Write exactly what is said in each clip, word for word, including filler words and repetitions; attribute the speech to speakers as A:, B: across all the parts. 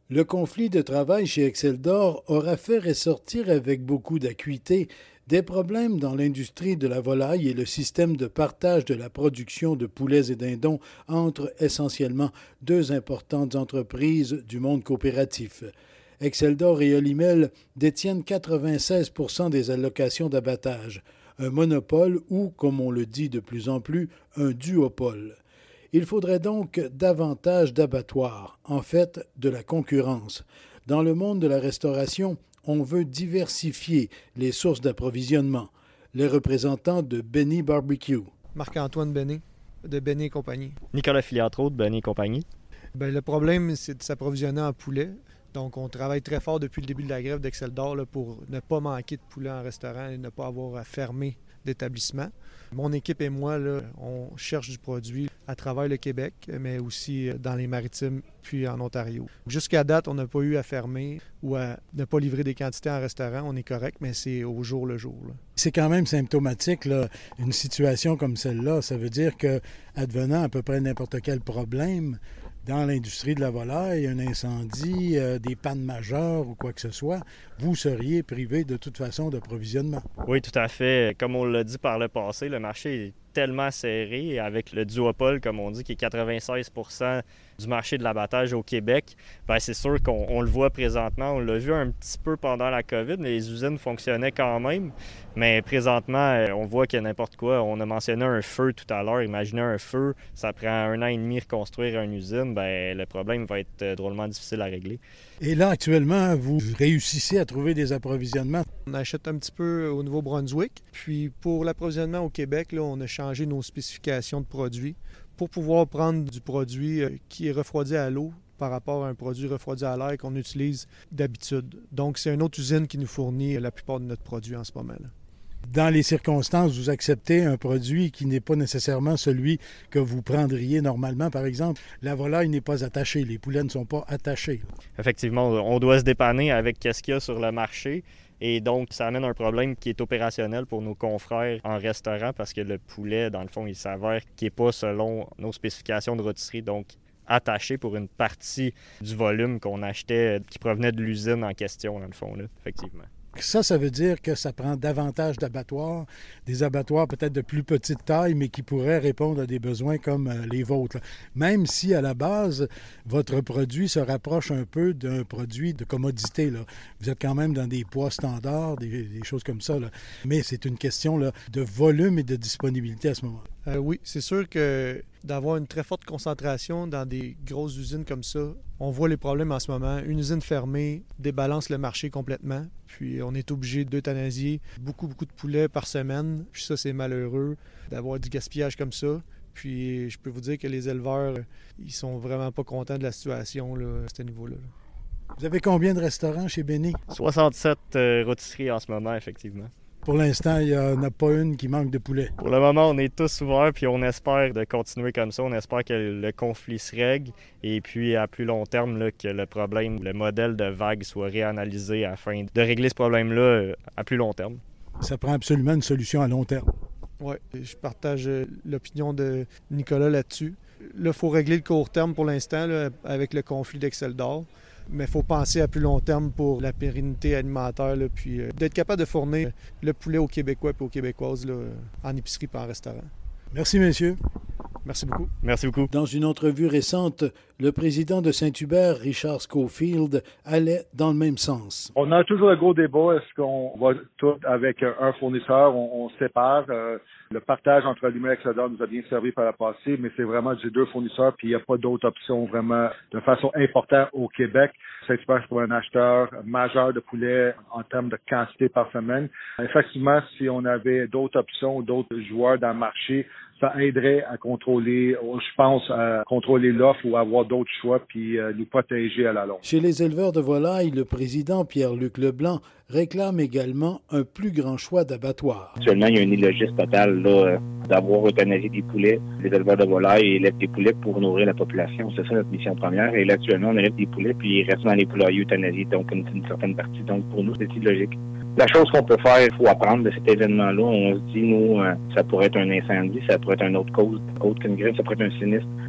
A: Le conflit de travail chez Exceldor aura fait ressortir avec beaucoup d'acuité des problèmes dans l'industrie de la volaille et le système de partage de la production de poulets et dindons entre essentiellement deux importantes entreprises du monde coopératif. Exceldor et Olimel détiennent quatre-vingt-seize pour cent des allocations d'abattage, un monopole ou, comme on le dit de plus en plus, un duopole. Il faudrait donc davantage d'abattoirs, en fait de la concurrence. Dans le monde de la restauration, on veut diversifier les sources d'approvisionnement. Les représentants de Benny Barbecue.
B: Marc-Antoine Benny, de Benny et compagnie.
C: Nicolas Filiatro, de Benny et compagnie.
B: Bien, le problème, c'est de s'approvisionner en poulet. Donc, on travaille très fort depuis le début de la grève d'Exceldor là, pour ne pas manquer de poulet en restaurant et ne pas avoir à fermer d'établissement. Mon équipe et moi, là, on cherche du produit à travers le Québec, mais aussi dans les Maritimes puis en Ontario. Jusqu'à date, on n'a pas eu à fermer ou à ne pas livrer des quantités en restaurant. On est correct, mais c'est au jour le jour. Là.
A: C'est quand même symptomatique, là, une situation comme celle-là. Ça veut dire que, advenant à peu près n'importe quel problème dans l'industrie de la volaille, un incendie, euh, des pannes majeures ou quoi que ce soit, vous seriez privé de toute façon d'approvisionnement.
C: Oui, tout à fait. Comme on l'a dit par le passé, le marché est tellement serré avec le duopole, comme on dit, qui est quatre-vingt-seize pour cent du marché de l'abattage au Québec. Bien, c'est sûr qu'on on le voit présentement. On l'a vu un petit peu pendant la COVID, mais les usines fonctionnaient quand même. Mais présentement, on voit qu'il y a n'importe quoi. On a mentionné un feu tout à l'heure. Imaginez un feu, ça prend un an et demi reconstruire une usine. Bien, le problème va être drôlement difficile à régler.
A: Et là, actuellement, vous réussissez à trouver des approvisionnements?
B: On achète un petit peu au Nouveau-Brunswick. Puis pour l'approvisionnement au Québec, là, on a changé nos spécifications de produits pour pouvoir prendre du produit qui est refroidi à l'eau par rapport à un produit refroidi à l'air qu'on utilise d'habitude. Donc, c'est une autre usine qui nous fournit la plupart de notre produit en ce moment-là.
A: Dans les circonstances, vous acceptez un produit qui n'est pas nécessairement celui que vous prendriez normalement. Par exemple, la volaille n'est pas attachée, les poulets ne sont pas attachés.
C: Effectivement, on doit se dépanner avec ce qu'il y a sur le marché. Et donc, ça amène un problème qui est opérationnel pour nos confrères en restaurant parce que le poulet, dans le fond, il s'avère qu'il n'est pas selon nos spécifications de rôtisserie, donc attaché pour une partie du volume qu'on achetait qui provenait de l'usine en question, dans le fond, là, effectivement.
A: Ça, ça veut dire que ça prend davantage d'abattoirs, des abattoirs peut-être de plus petite taille, mais qui pourraient répondre à des besoins comme les vôtres. Même si, à la base, votre produit se rapproche un peu d'un produit de commodité. Là. Vous êtes quand même dans des poids standards, des, des choses comme ça. Là. Mais c'est une question là, de volume et de disponibilité à ce moment.
B: Euh, oui, c'est sûr que d'avoir une très forte concentration dans des grosses usines comme ça, on voit les problèmes en ce moment. Une usine fermée débalance le marché complètement. Puis on est obligé d'euthanasier beaucoup, beaucoup de poulets par semaine. Puis ça, c'est malheureux d'avoir du gaspillage comme ça. Puis je peux vous dire que les éleveurs, ils sont vraiment pas contents de la situation là, à ce niveau-là.
A: Vous avez combien de restaurants chez Benny?
C: soixante-sept euh, rôtisseries en ce moment, effectivement.
A: Pour l'instant, il n'y en a pas une qui manque de poulet.
C: Pour le moment, on est tous ouverts, puis on espère de continuer comme ça. On espère que le conflit se règle et puis à plus long terme, là, que le problème, le modèle de vague soit réanalysé afin de régler ce problème-là à plus long terme.
A: Ça prend absolument une solution à long terme.
B: Oui, je partage l'opinion de Nicolas là-dessus. Là, il faut régler le court terme pour l'instant là, avec le conflit d'Exceldor. Mais il faut penser à plus long terme pour la pérennité alimentaire, là, puis euh, d'être capable de fournir le poulet aux Québécois et aux Québécoises là, en épicerie et en restaurant.
A: Merci, messieurs.
B: Merci beaucoup.
C: Merci beaucoup.
A: Dans une entrevue récente, le président de Saint-Hubert, Richard Schofield, allait dans le même sens.
D: On a toujours un gros débat. Est-ce qu'on va tout avec un fournisseur, on, on sépare? Euh, le partage entre Olimel et Exceldor nous a bien servi par le passé, mais c'est vraiment du deux fournisseurs, puis il n'y a pas d'autre option vraiment de façon importante au Québec. Saint-Hubert, c'est pour un acheteur majeur de poulet en termes de quantité par semaine. Effectivement, si on avait d'autres options, d'autres joueurs dans le marché, ça aiderait à contrôler, je pense, à contrôler l'offre ou à avoir d'autres choix puis euh, nous protéger à la longue.
A: Chez les éleveurs de volailles, le président Pierre-Luc Leblanc réclame également un plus grand choix d'abattoirs.
E: Actuellement, il y a une illogisme totale là, d'avoir euthanasié des poulets. Les éleveurs de volailles élèvent des poulets pour nourrir la population. C'est ça notre mission première. Et là, actuellement, on élève des poulets puis ils restent dans les poulaillers euthanasiés, donc une, une certaine partie. Donc, pour nous, c'est illogique. La chose qu'on peut faire, il faut apprendre de cet événement-là. On se dit, nous, euh, ça pourrait être un incendie, ça pourrait être une autre cause, autre qu'une grève, ça pourrait être un sinistre.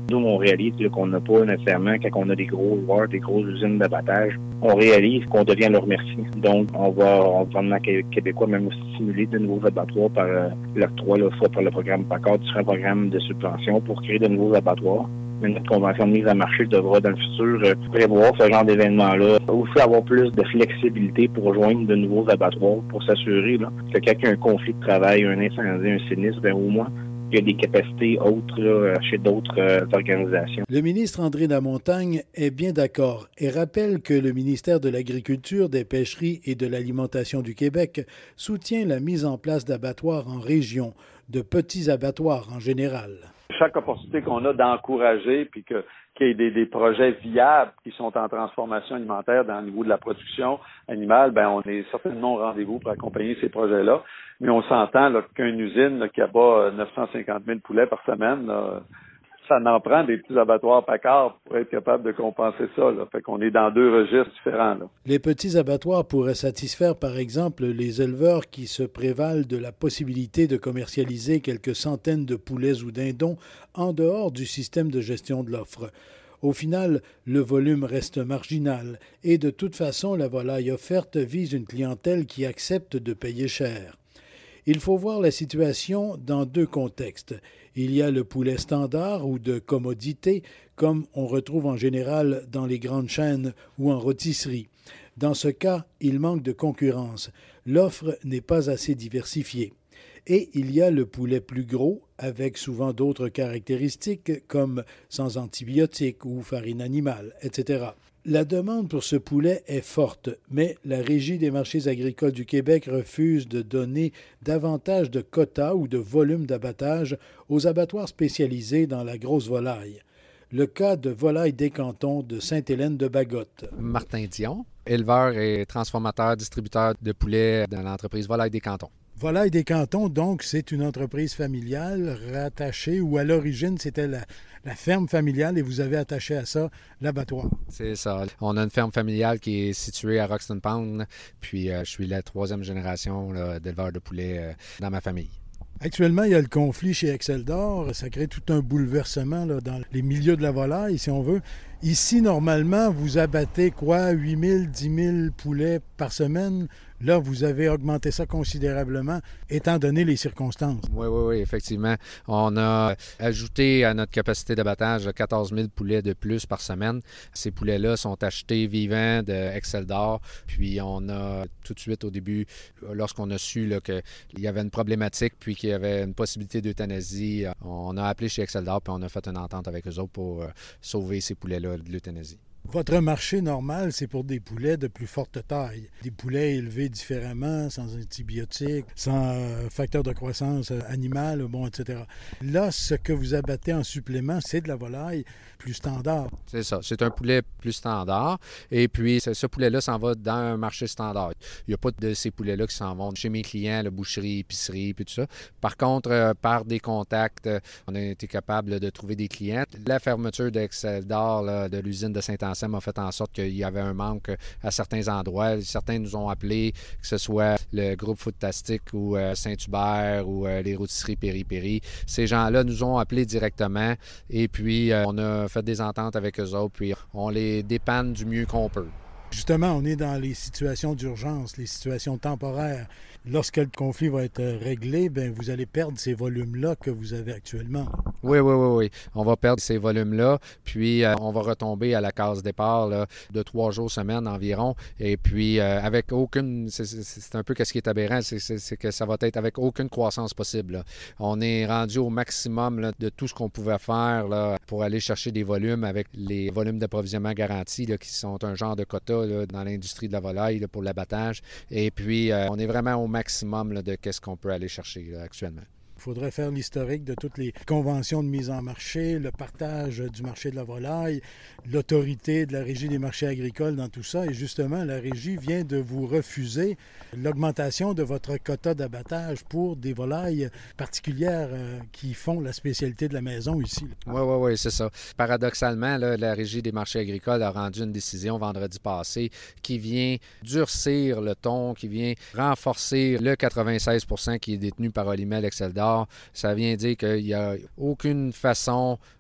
E: Nous, on réalise là, qu'on n'a pas nécessairement, quand on a des gros joueurs, des grosses usines d'abattage, on réalise qu'on devient leur merci. Donc, on va, on va gouvernement québécois même stimuler de nouveaux abattoirs par euh, l'octroi, là, soit par le programme PACCAR, différents programmes de subvention pour créer de nouveaux abattoirs. Mais notre convention de mise à marché devra, dans le futur, euh, prévoir ce genre d'événement-là. Aussi avoir plus de flexibilité pour joindre de nouveaux abattoirs, pour s'assurer là, que quand il y a un conflit de travail, un incendie, un sinistre, bien au moins, il y a des capacités autres là, chez d'autres euh, organisations.
A: Le ministre André Lamontagne est bien d'accord et rappelle que le ministère de l'Agriculture, des Pêcheries et de l'Alimentation du Québec soutient la mise en place d'abattoirs en région, de petits abattoirs en général.
F: Chaque opportunité qu'on a d'encourager puis que, qu'il y ait des, des projets viables qui sont en transformation alimentaire dans le niveau de la production animale, ben on est certainement au rendez-vous pour accompagner ces projets-là. Mais on s'entend là, qu'une usine là, qui abat neuf cent cinquante mille poulets par semaine, là, ça en prend des petits abattoirs PACCAR pour être capable de compenser ça. Là. Fait qu'on est dans deux registres différents. Là.
A: Les petits abattoirs pourraient satisfaire, par exemple, les éleveurs qui se prévalent de la possibilité de commercialiser quelques centaines de poulets ou dindons en dehors du système de gestion de l'offre. Au final, le volume reste marginal et de toute façon, la volaille offerte vise une clientèle qui accepte de payer cher. Il faut voir la situation dans deux contextes. Il y a le poulet standard ou de commodité, comme on retrouve en général dans les grandes chaînes ou en rôtisserie. Dans ce cas, il manque de concurrence. L'offre n'est pas assez diversifiée. Et il y a le poulet plus gros, avec souvent d'autres caractéristiques, comme sans antibiotiques ou farine animale, et cetera. La demande pour ce poulet est forte, mais la Régie des marchés agricoles du Québec refuse de donner davantage de quotas ou de volume d'abattage aux abattoirs spécialisés dans la grosse volaille. Le cas de Volaille des Cantons de Sainte-Hélène-de-Bagotte.
G: Martin Dion, éleveur et transformateur, distributeur de poulets dans l'entreprise Volaille des Cantons.
A: Volaille des Cantons, donc, c'est une entreprise familiale rattachée, ou à l'origine, c'était la, la ferme familiale et vous avez attaché à ça l'abattoir.
G: C'est ça. On a une ferme familiale qui est située à Roxton Pound, puis euh, je suis la troisième génération là, d'éleveurs de poulets euh, dans ma famille.
A: Actuellement, il y a le conflit chez Exceldor. Ça crée tout un bouleversement là, dans les milieux de la volaille, si on veut. Ici, normalement, vous abattez quoi? huit mille, dix mille poulets par semaine. Là, vous avez augmenté ça considérablement, étant donné les circonstances.
G: Oui, oui, oui, effectivement. On a ajouté à notre capacité d'abattage quatorze mille poulets de plus par semaine. Ces poulets-là sont achetés vivants de Exceldor. Puis on a tout de suite, au début, lorsqu'on a su là, qu'il y avait une problématique puis qu'il y avait une possibilité d'euthanasie, on a appelé chez Exceldor puis on a fait une entente avec eux autres pour euh, sauver ces poulets-là de l'euthanasie.
A: Votre marché normal, c'est pour des poulets de plus forte taille. Des poulets élevés différemment, sans antibiotiques, sans euh, facteurs de croissance animale, bon, et cetera. Là, ce que vous abattez en supplément, c'est de la volaille plus standard.
G: C'est ça. C'est un poulet plus standard. Et puis, ce, ce poulet-là s'en va dans un marché standard. Il n'y a pas de ces poulets-là qui s'en vont chez mes clients, la boucherie, épicerie, puis tout ça. Par contre, euh, par des contacts, euh, on a été capable de trouver des clients. La fermeture d'Exceldor, là, de l'usine de Saint-Anselme, a fait en sorte qu'il y avait un manque à certains endroits. Certains nous ont appelés, que ce soit le groupe Foodtastic ou euh, Saint-Hubert ou euh, les rôtisseries Péri-Péri. Ces gens-là nous ont appelés directement et puis euh, on a fait des ententes avec eux autres, puis on les dépanne du mieux qu'on peut.
A: Justement, on est dans les situations d'urgence, les situations temporaires. Lorsque le conflit va être réglé, bien, vous allez perdre ces volumes-là que vous avez actuellement.
G: Oui, oui, oui, oui. On va perdre ces volumes-là, puis euh, on va retomber à la case départ là, de trois jours semaine environ. Et puis, euh, avec aucune... C'est, c'est un peu ce qui est aberrant, c'est, c'est, c'est que ça va être avec aucune croissance possible. Là. On est rendu au maximum là, de tout ce qu'on pouvait faire là, pour aller chercher des volumes avec les volumes d'approvisionnement garantis là, qui sont un genre de quota là, dans l'industrie de la volaille là, pour l'abattage. Et puis, euh, on est vraiment au maximum là, de qu'est-ce qu'on peut aller chercher là, actuellement.
A: Il faudrait faire l'historique de toutes les conventions de mise en marché, le partage du marché de la volaille, l'autorité de la Régie des marchés agricoles dans tout ça. Et justement, la Régie vient de vous refuser l'augmentation de votre quota d'abattage pour des volailles particulières euh, qui font la spécialité de la maison ici.
G: Oui, oui, oui, c'est ça. Paradoxalement, là, la Régie des marchés agricoles a rendu une décision vendredi passé qui vient durcir le ton, qui vient renforcer le quatre-vingt-seize pour cent qui est détenu par Olimel Exceldor. Ça vient dire qu'il n'y a aucune façon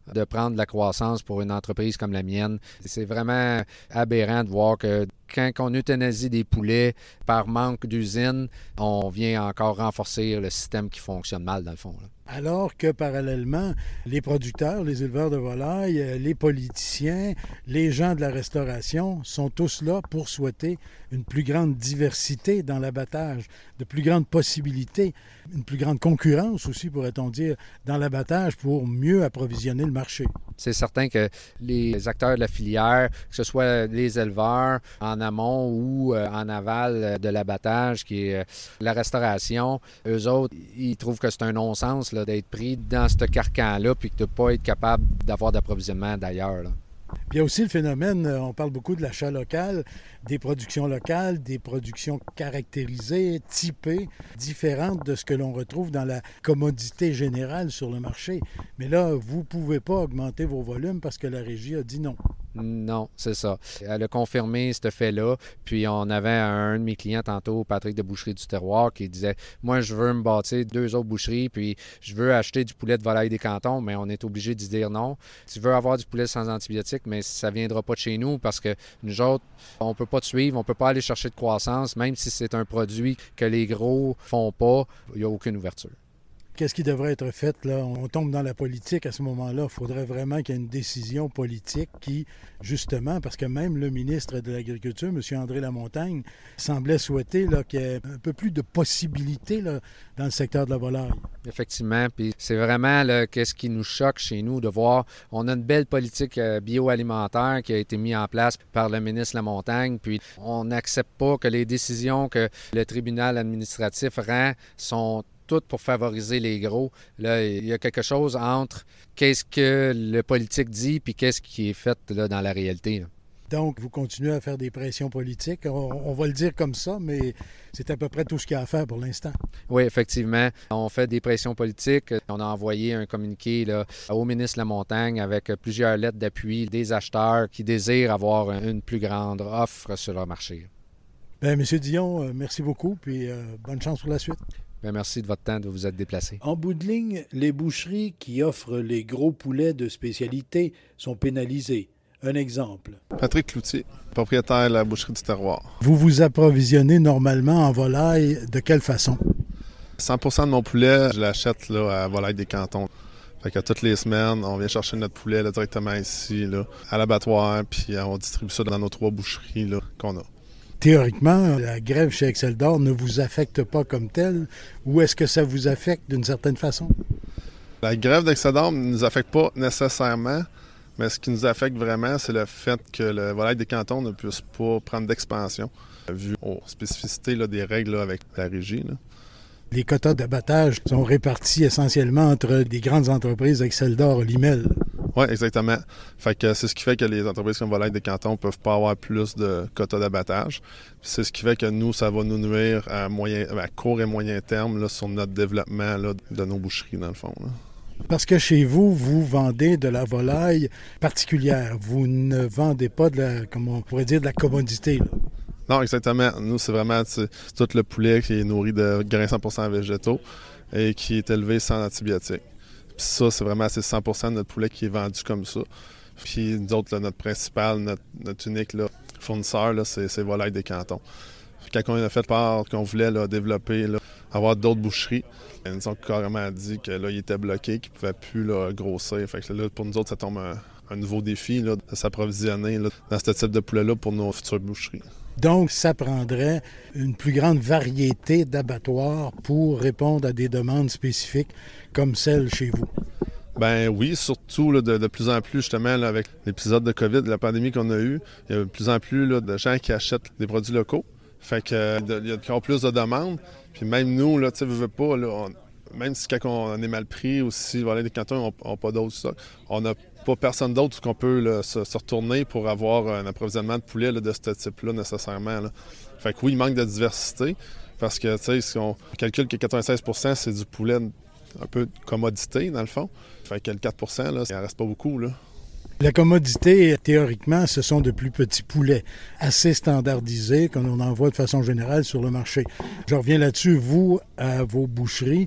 G: de prendre de la croissance pour une entreprise comme la mienne. C'est vraiment aberrant de voir que quand on euthanasie des poulets par manque d'usine, on vient encore renforcer le système qui fonctionne mal, dans le fond, là.
A: Alors que parallèlement, les producteurs, les éleveurs de volailles, les politiciens, les gens de la restauration sont tous là pour souhaiter une plus grande diversité dans l'abattage, de plus grandes possibilités, une plus grande concurrence aussi, pourrait-on dire, dans l'abattage pour mieux approvisionner le marché.
G: C'est certain que les acteurs de la filière, que ce soit les éleveurs en amont ou en aval de l'abattage, qui est la restauration, eux autres, ils trouvent que c'est un non-sens là, d'être pris dans ce carcan-là puis de ne pas être capable d'avoir d'approvisionnement d'ailleurs, là.
A: Puis il y a aussi le phénomène, on parle beaucoup de l'achat local, des productions locales, des productions caractérisées, typées, différentes de ce que l'on retrouve dans la commodité générale sur le marché. Mais là, vous ne pouvez pas augmenter vos volumes parce que la régie a dit non.
G: Non, c'est ça. Elle a confirmé ce fait-là. Puis on avait un de mes clients tantôt, Patrick de Boucherie du Terroir, qui disait « Moi, je veux me bâtir deux autres boucheries, puis je veux acheter du poulet de volaille des cantons, mais on est obligé d'y dire non. Tu veux avoir du poulet sans antibiotiques, mais ça ne viendra pas de chez nous parce que nous autres, on ne peut pas te suivre, on ne peut pas aller chercher de croissance, même si c'est un produit que les gros font pas, il n'y a aucune ouverture. »
A: Qu'est-ce qui devrait être fait, là? On tombe dans la politique à ce moment-là. Il faudrait vraiment qu'il y ait une décision politique qui, justement, parce que même le ministre de l'Agriculture, M. André Lamontagne, semblait souhaiter là, qu'il y ait un peu plus de possibilités là, dans le secteur de la volaille.
G: Effectivement, puis c'est vraiment là, qu'est-ce qui nous choque chez nous de voir, on a une belle politique euh, bioalimentaire qui a été mise en place par le ministre Lamontagne, puis on n'accepte pas que les décisions que le tribunal administratif rend sont toutes pour favoriser les gros. Là, il y a quelque chose entre qu'est-ce que le politique dit puis qu'est-ce qui est fait là, dans la réalité, là.
A: Donc, vous continuez à faire des pressions politiques. On, on va le dire comme ça, mais c'est à peu près tout ce qu'il y a à faire pour l'instant.
G: Oui, effectivement. On fait des pressions politiques. On a envoyé un communiqué là, au ministre Lamontagne avec plusieurs lettres d'appui des acheteurs qui désirent avoir une plus grande offre sur leur marché.
A: Bien, M. Dion, merci beaucoup, puis euh, bonne chance pour la suite.
G: Bien, merci de votre temps de vous être déplacé.
A: En bout de ligne, les boucheries qui offrent les gros poulets de spécialité sont pénalisées. Un exemple.
H: Patrick Cloutier, propriétaire de la boucherie du Terroir.
A: Vous vous approvisionnez normalement en volaille de quelle façon?
H: cent pour cent de mon poulet, je l'achète là, à Volaille des Cantons. Fait que toutes les semaines, on vient chercher notre poulet là, directement ici, là, à l'abattoir, puis on distribue ça dans nos trois boucheries là, qu'on a.
A: Théoriquement, la grève chez Exceldor ne vous affecte pas comme telle, ou est-ce que ça vous affecte d'une certaine façon?
H: La grève d'Exceldor ne nous affecte pas nécessairement, mais ce qui nous affecte vraiment, c'est le fait que le volaille des cantons ne puisse pas prendre d'expansion, vu aux spécificités là, des règles là, avec la régie, là.
A: Les quotas d'abattage sont répartis essentiellement entre des grandes entreprises Exceldor, Limel.
H: Oui, exactement. Fait que c'est ce qui fait que les entreprises comme Volaille des Cantons ne peuvent pas avoir plus de quotas d'abattage. C'est ce qui fait que nous, ça va nous nuire à, moyen, à court et moyen terme là, sur notre développement là, de nos boucheries, dans le fond, là.
A: Parce que chez vous, vous vendez de la volaille particulière. Vous ne vendez pas de la, comment on pourrait dire, de la commodité, là.
H: Non, exactement. Nous, c'est vraiment c'est tout le poulet qui est nourri de grains cent pour cent végétaux et qui est élevé sans antibiotiques. Puis ça, c'est vraiment c'est cent pour cent de notre poulet qui est vendu comme ça. Puis nous autres, là, notre principal, notre, notre unique là, fournisseur, là, c'est, c'est Volaille des Cantons. Puis quand on a fait part qu'on voulait là, développer, là, avoir d'autres boucheries, ils nous ont carrément dit que là, ils étaient bloqués, qu'ils ne pouvaient plus là, grossir. Fait que là, pour nous autres, ça tombe un, un nouveau défi là, de s'approvisionner là, dans ce type de poulet-là pour nos futures boucheries.
A: Donc, ça prendrait une plus grande variété d'abattoirs pour répondre à des demandes spécifiques comme celles chez vous.
H: Ben oui, surtout là, de, de plus en plus, justement, là, avec l'épisode de COVID, la pandémie qu'on a eue, il y a de plus en plus là, de gens qui achètent des produits locaux. Fait que euh, il y a encore plus de demandes. Puis même nous, là, tu sais, veux, veux pas, là, on, même si quand on est mal pris ou si voilà, les cantons n'ont pas d'autres stocks, on n'a pas personne d'autre qu'on peut là, se, se retourner pour avoir un approvisionnement de poulet là, de ce type-là nécessairement, là. Fait que oui, il manque de diversité parce que, tu sais, si on calcule que quatre-vingt-seize pour cent c'est du poulet un peu de commodité, dans le fond. Fait que le quatre pour cent, là, il n'en reste pas beaucoup, là.
A: La commodité, théoriquement, ce sont de plus petits poulets, assez standardisés, qu'on en envoie de façon générale sur le marché. Je reviens là-dessus, vous, à vos boucheries,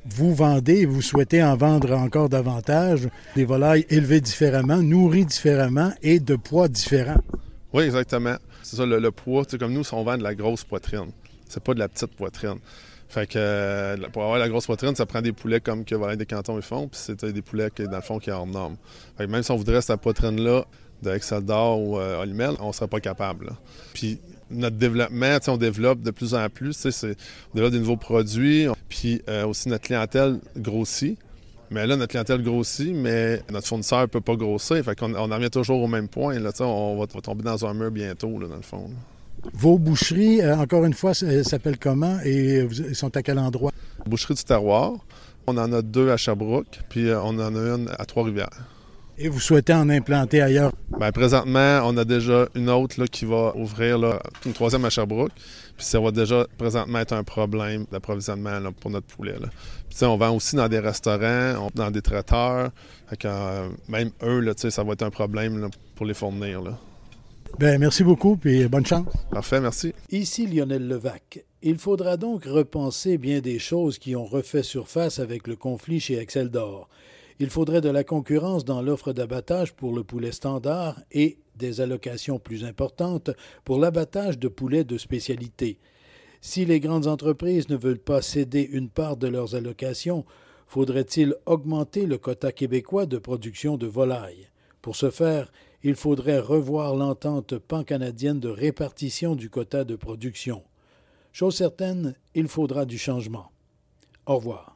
A: vous vendez et vous souhaitez en vendre encore davantage des volailles élevées différemment, nourries différemment et de poids différents.
H: Oui, exactement. C'est ça, le, le poids, tu sais, comme nous, on vend de la grosse poitrine. C'est pas de la petite poitrine. Fait que euh, pour avoir la grosse poitrine, ça prend des poulets comme que Volailles des Cantons ils font, puis c'est des poulets qui, dans le fond, qui sont hors norme. Fait que même si on voudrait cette poitrine-là de Exceldor ou euh, Olymel, on serait pas capable. Là. Puis notre développement, on développe de plus en plus, c'est, on développe des nouveaux produits, puis euh, aussi notre clientèle grossit. Mais là, notre clientèle grossit, mais notre fournisseur ne peut pas grossir. Fait qu'on on en revient toujours au même point. Là, on va, va tomber dans un mur bientôt, là, dans le fond. Là.
A: Vos boucheries, euh, encore une fois, s'appellent comment et ils sont à quel endroit?
H: Boucherie du Terroir. On en a deux à Sherbrooke, puis euh, on en a une à Trois-Rivières.
A: Et vous souhaitez en implanter ailleurs?
H: Bien, présentement, on a déjà une autre là, qui va ouvrir, là, une troisième à Sherbrooke. Puis ça va déjà présentement être un problème d'approvisionnement là, pour notre poulet. Là. Puis on vend aussi dans des restaurants, on, dans des traiteurs. Fait que, euh, même eux, là, ça va être un problème là, pour les fournir. Là.
A: Bien, merci beaucoup, puis bonne chance.
H: Parfait, merci.
A: Ici Lionel Levac. Il faudra donc repenser bien des choses qui ont refait surface avec le conflit chez Exceldor. Il faudrait de la concurrence dans l'offre d'abattage pour le poulet standard et des allocations plus importantes pour l'abattage de poulets de spécialité. Si les grandes entreprises ne veulent pas céder une part de leurs allocations, faudrait-il augmenter le quota québécois de production de volailles? Pour ce faire, il faudrait revoir l'entente pan-canadienne de répartition du quota de production. Chose certaine, il faudra du changement. Au revoir.